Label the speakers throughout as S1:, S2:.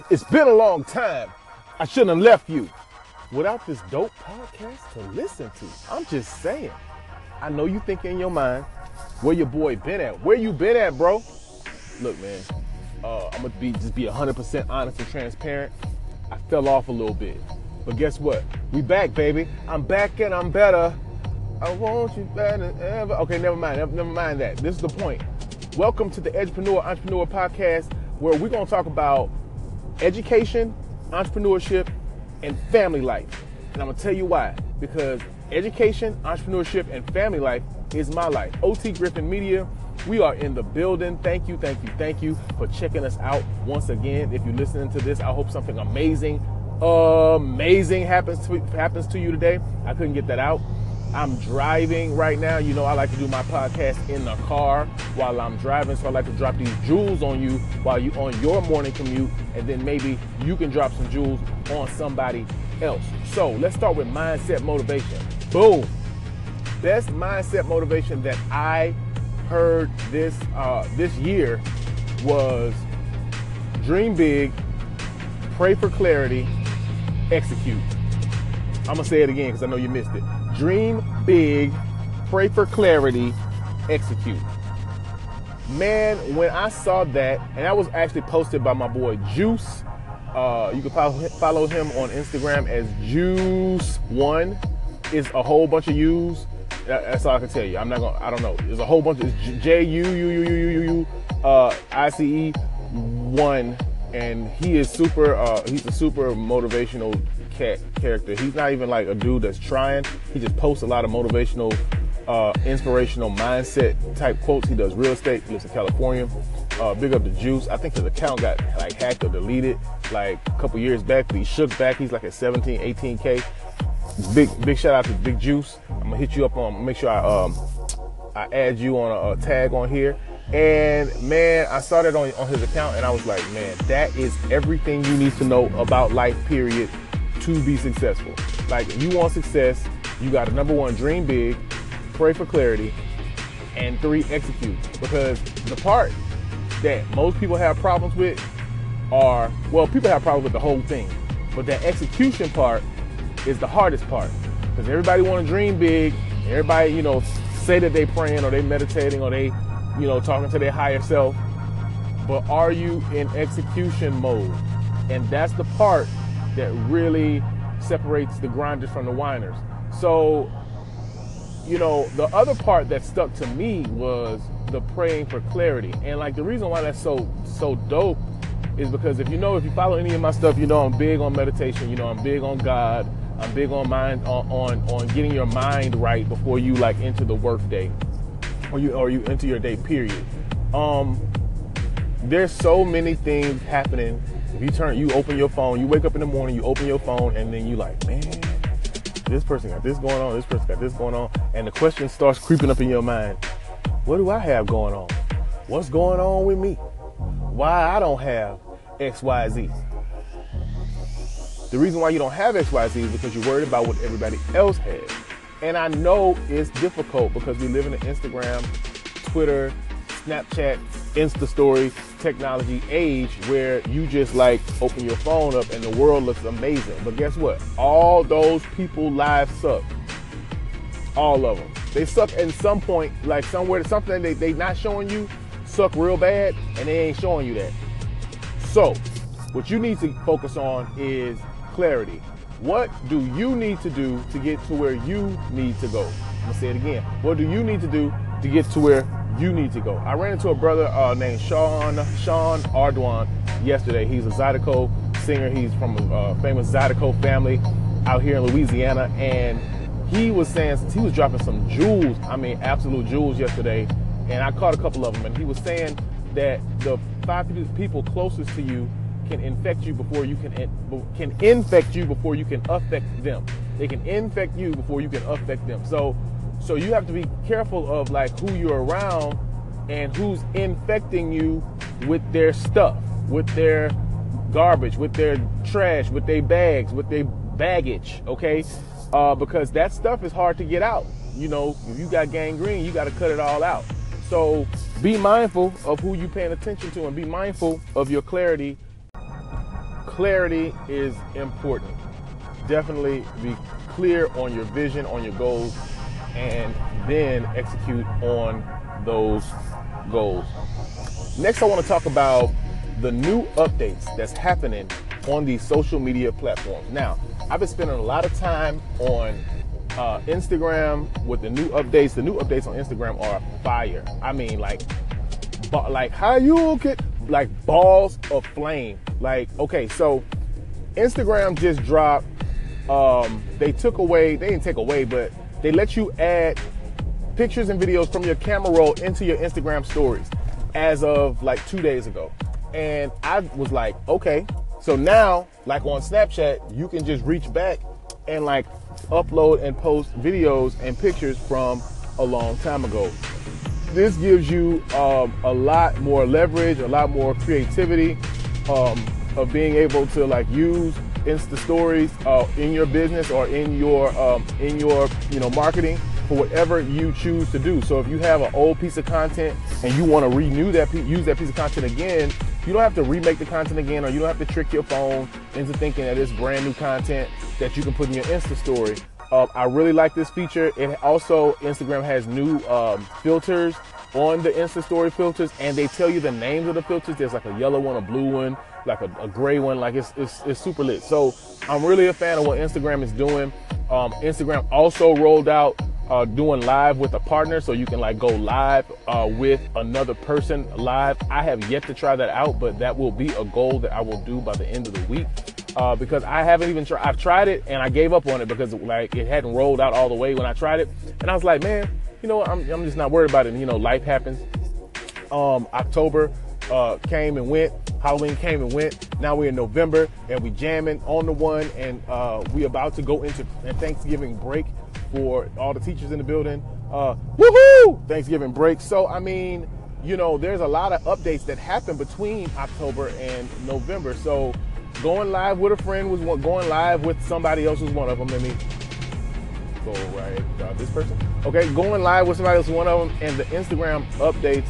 S1: It's been a long time. I shouldn't have left you without this dope podcast to listen to. I'm just saying. I know you think in your mind, where your boy been at? Where you been at, bro? Look, man, I'm gonna be 100% honest and transparent. I fell off a little bit. But guess what? We back, baby. I'm back and I'm better. I want you better than ever. Okay, never mind that. This is the point. Welcome to the Edgepreneur Entrepreneur Podcast, where we're gonna talk about education, entrepreneurship, and family life. And I'm gonna tell you why. Because education, entrepreneurship, and family life is my life. OT Griffin Media, we are in the building. Thank you for checking us out once again. If you're listening to this, I hope something amazing happens to you today. I couldn't get that out. I'm driving right now. You know, I like to do my podcast in the car while I'm driving. So I like to drop these jewels on you while you're on your morning commute. And then maybe you can drop some jewels on somebody else. So let's start with mindset motivation. Boom. Best mindset motivation that I heard this year was dream big, pray for clarity, execute. I'm going to say it again because I know you missed it. Dream big, pray for clarity, execute. Man, when I saw that, and that was actually posted by my boy Juice. You can follow him on Instagram as Juice1. It's a whole bunch of U's. That's all I can tell you. I don't know. There's a whole bunch. It's JUICE1, and he is super. He's a super motivational character. He's not even like a dude that's trying. He just posts a lot of motivational, inspirational mindset type quotes. He does real estate. He lives in California. Big up to Juice. I think his account got like hacked or deleted like a couple years back, but he shook back. He's like at 17, 18K. Big shout out to Big Juice. I'm gonna hit you up on, make sure I add you on a tag on here. And man, I saw that on his account and I was like, man, that is everything you need to know about life, period, to be successful. Like, if you want success, you got to, number one, dream big, pray for clarity, and 3, execute. Because the part that most people have problems with people have problems with the whole thing, but that execution part is the hardest part. Because everybody want to dream big, everybody, say that they praying or they meditating or they, talking to their higher self, but are you in execution mode? And that's the part that really separates the grinders from the whiners. So, the other part that stuck to me was the praying for clarity. And like the reason why that's so dope is because if you follow any of my stuff, I'm big on meditation, I'm big on God, I'm big on on getting your mind right before you like enter the work day or you enter your day, period. There's so many things happening. If you open your phone, you wake up in the morning, you open your phone, and then you like, man, this person got this going on, this person got this going on. And the question starts creeping up in your mind. What do I have going on? What's going on with me? Why I don't have X, Y, Z? The reason why you don't have X, Y, Z is because you're worried about what everybody else has. And I know it's difficult because we live in an Instagram, Twitter, Snapchat, Insta story technology age where you just like open your phone up and the world looks amazing. But guess what? All those people lives suck. All of them. They suck at some point, like somewhere, something they not showing you suck real bad and they ain't showing you that. So what you need to focus on is clarity. What do you need to do to get to where you need to go? I'm gonna say it again. What do you need to do to get to where you need to go? I ran into a brother named Sean Ardoin yesterday. He's a Zydeco singer. He's from a famous Zydeco family out here in Louisiana. And he was dropping some jewels, absolute jewels yesterday. And I caught a couple of them. And he was saying that the 5 people closest to you can infect you before you can infect you before you can affect them. They can infect you before you can affect them. So you have to be careful of like who you're around and who's infecting you with their stuff, with their garbage, with their trash, with their bags, with their baggage, okay? Because that stuff is hard to get out. If you got gangrene, you got to cut it all out. So be mindful of who you're paying attention to and be mindful of your clarity clarity is important. Definitely be clear on your vision, on your goals, and then execute on those goals. Next, I want to talk about the new updates that's happening on these social media platforms. Now, I've been spending a lot of time on Instagram with the new updates. The new updates on Instagram are fire. I mean, like how you get like balls of flame. Like, okay, so Instagram just dropped. They didn't take away, but they let you add pictures and videos from your camera roll into your Instagram stories as of like 2 days ago. And I was like, okay, so now like on Snapchat, you can just reach back and like upload and post videos and pictures from a long time ago. This gives you a lot more leverage, a lot more creativity of being able to like use Insta stories in your business or in your marketing for whatever you choose to do. So if you have an old piece of content and you want to use that piece of content again, you don't have to remake the content again, or you don't have to trick your phone into thinking that it's brand new content that you can put in your Insta story. I really like this feature. It also, Instagram has new filters on the Insta story filters, and they tell you the names of the filters. There's like a yellow one, a blue one, like a gray one. Like it's super lit. So I'm really a fan of what Instagram is doing. Instagram also rolled out doing live with a partner, so you can like go live with another person live. I have yet to try that out, but that will be a goal that I will do by the end of the week. Because I haven't even tried. I've tried it and I gave up on it because like it hadn't rolled out all the way when I tried it, and I was like, man, you know what? I'm just not worried about it. You know, life happens. October came and went. Halloween came and went. Now we're in November and we jamming on the one, and we about to go into a Thanksgiving break for all the teachers in the building. Woohoo! Thanksgiving break. So I mean, you know, there's a lot of updates that happen between October and November. So going live with a friend was one. Going live with somebody else was one of them. Let me go right. This person. Okay, going live with somebody else was one of them, and the Instagram updates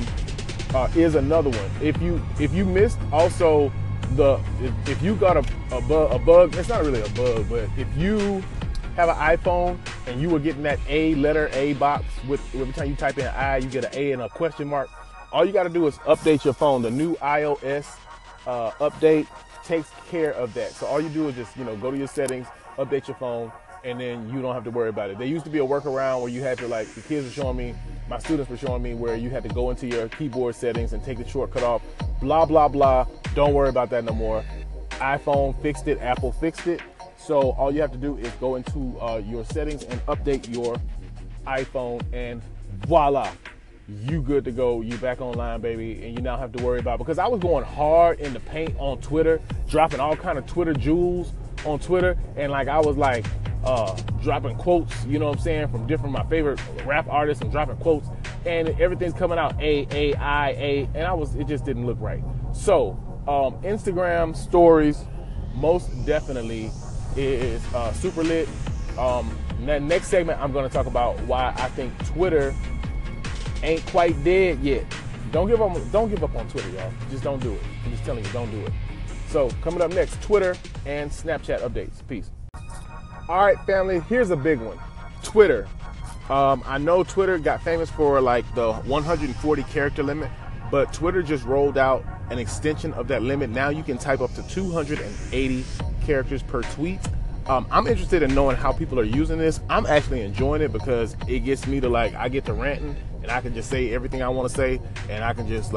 S1: is another one. If you missed also if you got a bug, it's not really a bug, but if you have an iPhone and you were getting that letter A box with every time you type in I, you get an A and a question mark. All you got to do is update your phone. The new iOS update takes care of that. So all you do is just, go to your settings, update your phone, and then you don't have to worry about it. There used to be a workaround where you had to, like, the kids were showing me, my students were showing me, where you had to go into your keyboard settings and take the shortcut off, blah, blah, blah. Don't worry about that no more. iPhone fixed it, Apple fixed it. So all you have to do is go into your settings and update your iPhone, and voila, you good to go. You back online, baby, and you now have to worry about, because I was going hard in the paint on Twitter, dropping all kind of Twitter jewels on Twitter, and like I was like dropping quotes, from my favorite rap artists, and dropping quotes, and everything's coming out A, and it just didn't look right. So Instagram stories most definitely is super lit. That next segment, I'm going to talk about why I think Twitter ain't quite dead yet. Don't give up on Twitter, y'all. Just don't do it. I'm just telling you, don't do it. So coming up next, Twitter and Snapchat updates. Peace. All right, family, here's a big one. Twitter. I know Twitter got famous for like the 140 character limit, but Twitter just rolled out an extension of that limit. Now you can type up to 280 characters per tweet. I'm interested in knowing how people are using this. I'm actually enjoying it because it gets me to I get to ranting, and I can just say everything I want to say, and I can just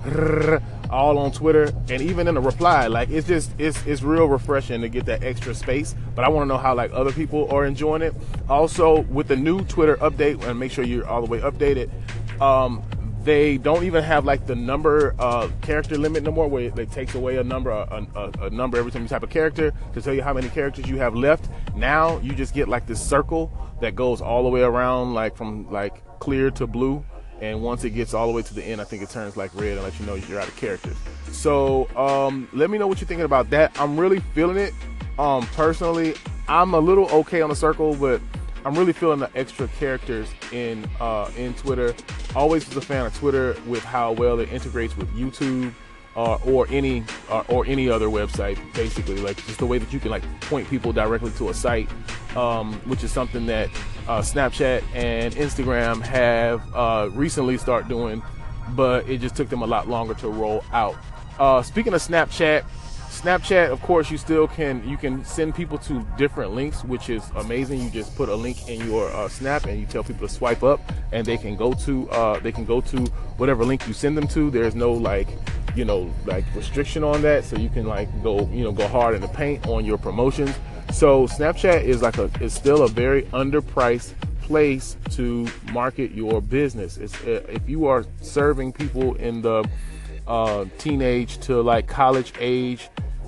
S1: all on Twitter, and even in a reply, it's real refreshing to get that extra space. But I want to know how other people are enjoying it. Also, with the new Twitter update, and make sure you're all the way updated, they don't even have the number character limit no more, where it takes away a number every time you type a character to tell you how many characters you have left. Now you just get this circle that goes all the way around, from clear to blue, and once it gets all the way to the end, I think it turns red and lets you know you're out of characters. So let me know what you're thinking about that. I'm really feeling it. Personally, I'm a little okay on the circle, but I'm really feeling the extra characters in Twitter. Always was a fan of Twitter with how well it integrates with YouTube. or any other website, basically, like just the way that you can like point people directly to a site, which is something that Snapchat and Instagram have recently started doing, but it just took them a lot longer to roll out. Speaking of Snapchat, of course, you can send people to different links, which is amazing. You just put a link in your Snap and you tell people to swipe up, and they can go to whatever link you send them to. There's no like restriction on that, so you can like go hard in the paint on your promotions. So Snapchat is still a very underpriced place to market your business. If you are serving people in the teenage to like college age,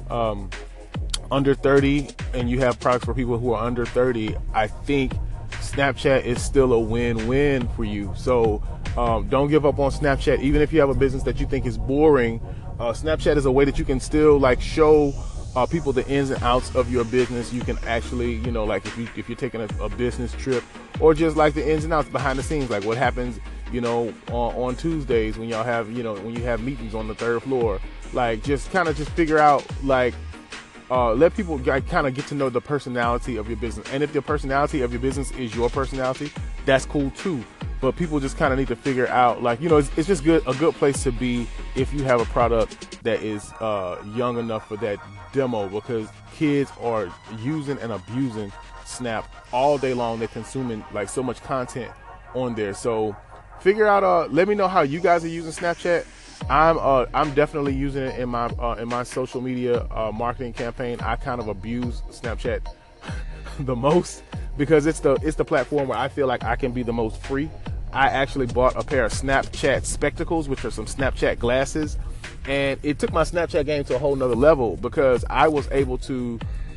S1: under 30, and you have products for people who are under 30, I think Snapchat is still a win-win for you. So don't give up on Snapchat. Even if you have a business that you think is boring, Snapchat is a way that you can still like show people the ins and outs of your business. You can actually, like if you're taking a business trip, or just like the ins and outs behind the scenes, like what happens, on Tuesdays when y'all have, when you have meetings on the third floor, like just figure out like, let people kind of get to know the personality of your business. And if the personality of your business is your personality, that's cool too. But people just kind of need to figure out, like, it's just a good place to be if you have a product that is young enough for that demo, because kids are using and abusing Snap all day long. They're consuming like so much content on there. So figure out, let me know how you guys are using Snapchat. I'm definitely using it in my social media marketing campaign. I kind of abuse Snapchat the most because it's the platform where I feel like I can be the most free. I actually bought a pair of Snapchat spectacles, which are some Snapchat glasses, and it took my Snapchat game to a whole nother level because I was able to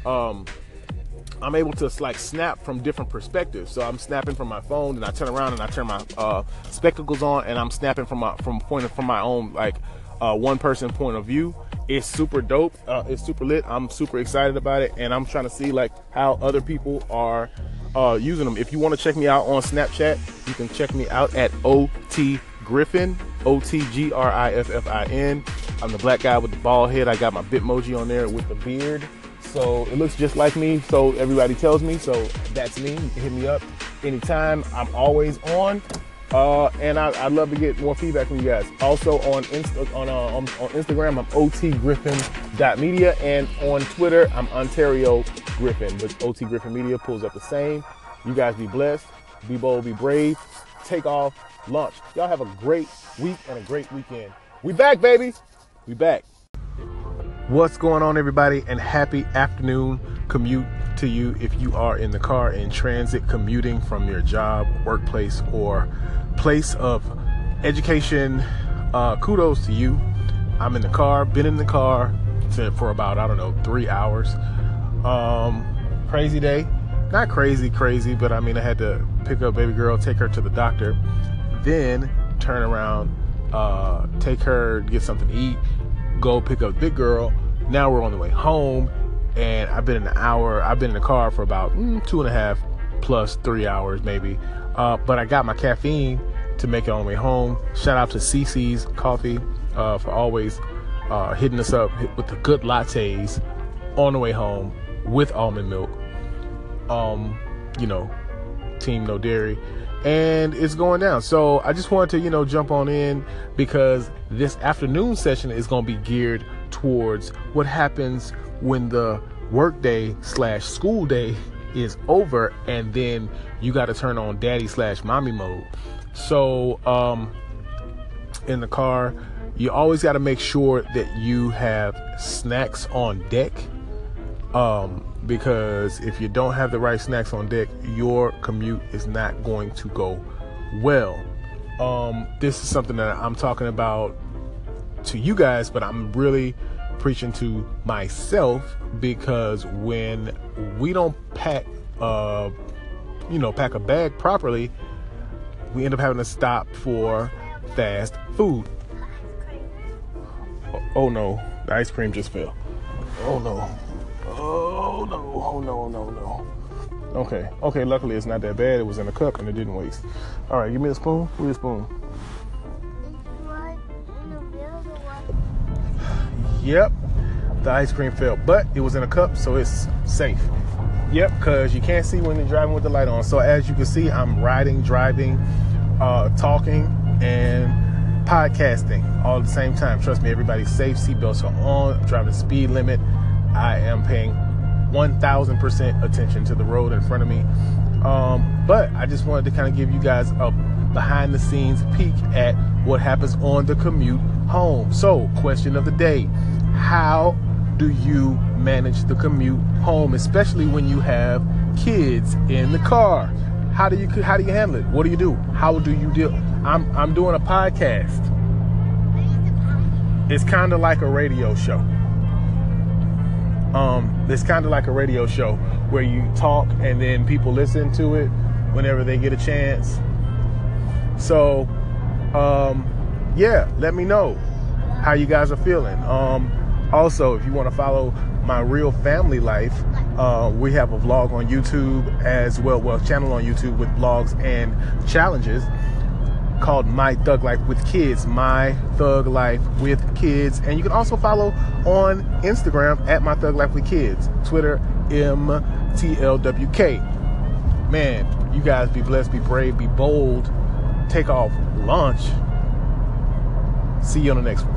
S1: I'm able to like snap from different perspectives. So I'm snapping from my phone, and I turn around and I turn my spectacles on, and I'm snapping from my own like one person point of view. It's super dope. It's super lit. I'm super excited about it, and I'm trying to see like how other people are using them. If you want to check me out on Snapchat, you can check me out at OT Griffin, OTGRIFFIN. I'm the black guy with the bald head. I got my Bitmoji on there with the beard. So it looks just like me, so everybody tells me. So that's me. You can hit me up anytime. I'm always on. And I'd love to get more feedback from you guys. Also on Instagram, I'm otgriffin.media, and on Twitter, I'm Ontario Griffin. But OT Griffin Media pulls up the same. You guys be blessed, be bold, be brave, take off, launch. Y'all have a great week and a great weekend. We back, baby. We back. What's going on, everybody, and happy afternoon commute to you if you are in the car in transit, commuting from your job, workplace, or place of education. Kudos to you. I'm in the car, been in the car for about, 3 hours. Crazy day. Not crazy, but I mean, I had to pick up baby girl, take her to the doctor, then turn around, take her to get something to eat, go pick up big girl. Now we're on the way home, and I've been in the car for about 2.5 plus 3 hours maybe. But I got my caffeine to make it on the way home. Shout out to CC's Coffee for always hitting us up with the good lattes on the way home with almond milk. Team no dairy. And it's going down. So I just wanted to, jump on in because this afternoon session is going to be geared towards what happens when the workday/school day is over, and then you got to turn on daddy/mommy mode. So in the car, you always got to make sure that you have snacks on deck. Because if you don't have the right snacks on deck, your commute is not going to go well. This is something that I'm talking about to you guys, but I'm really preaching to myself, because when we don't pack a bag properly, we end up having to stop for fast food. Oh no, the ice cream just fell. Oh no. Okay, luckily it's not that bad. It was in a cup and it didn't waste. All right, give me a spoon. Give me a spoon. Yep, the ice cream fell, but it was in a cup, so it's safe. Yep, because you can't see when you're driving with the light on. So as you can see, I'm riding, driving, talking, and podcasting all at the same time. Trust me, everybody's safe. Seatbelts are on. I'm driving the speed limit. I am paying 1,000% attention to the road in front of me. But I just wanted to kind of give you guys a behind the scenes peek at what happens on the commute home. So, question of the day: how do you manage the commute home, especially when you have kids in the car? How do you handle it? What do you do? How do you deal? I'm doing a podcast. It's kind of like a radio show. It's kind of like a radio show where you talk and then people listen to it whenever they get a chance. So, yeah, let me know how you guys are feeling. Also, if you want to follow my real family life, we have a vlog on YouTube as well, channel on YouTube with vlogs and challenges called My Thug Life with Kids. My Thug Life with Kids. And you can also follow on Instagram at My Thug Life with Kids. Twitter, MTLWK. Man, you guys be blessed, be brave, be bold. Take off, launch. See you on the next one.